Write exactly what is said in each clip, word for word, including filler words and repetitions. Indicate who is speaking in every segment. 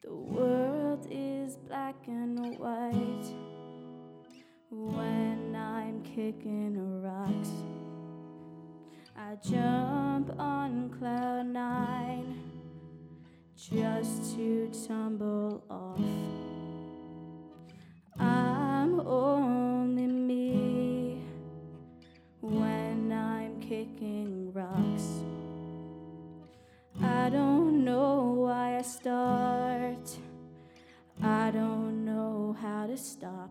Speaker 1: The world is black and white when I'm kicking rocks. I jump on cloud nine just to tumble off. I'm only me when I'm kicking rocks. I don't know why I start. I don't know how to stop.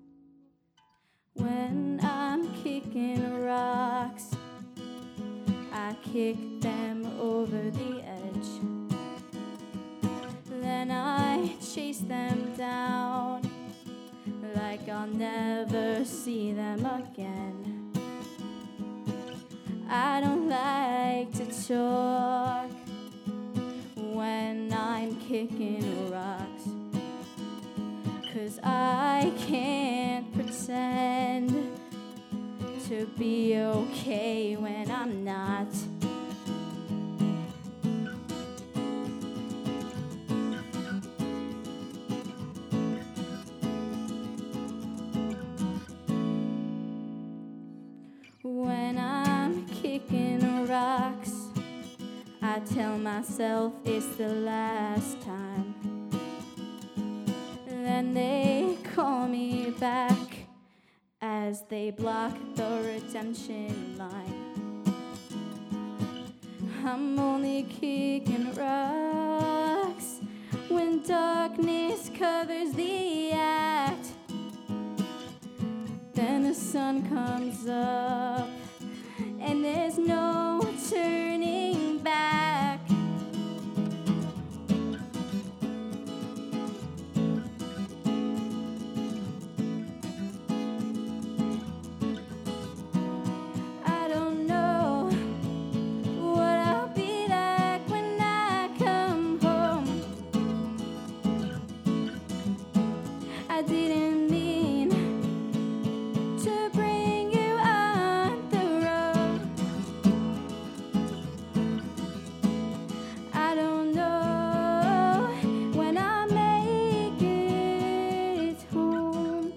Speaker 1: When I'm kicking rocks, I kick them over the edge. Then I chase them down like I'll never see them again. I don't like to talk when I'm kicking rocks, 'cause I can't pretend to be okay when I'm not. When I'm kicking rocks, I tell myself it's the last time. Then they call me back as they block the redemption line. I'm only kicking rocks when darkness covers the act. Then the sun comes up and there's no turning back. I don't know what I'll be like when I come home. I didn't mean to bring you on the road. I don't know when I'll make it home.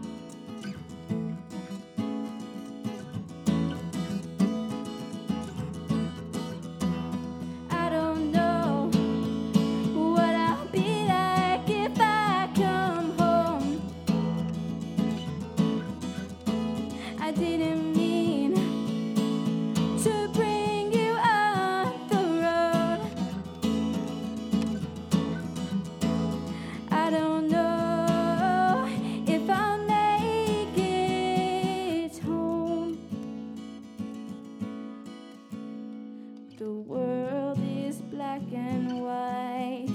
Speaker 1: I don't know what I'll be like if I come home. I didn't mean to bring you on the road. I don't know if I'll make it home. The world is black and white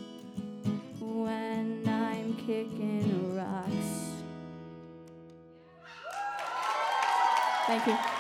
Speaker 1: when I'm kicking rocks. Thank you.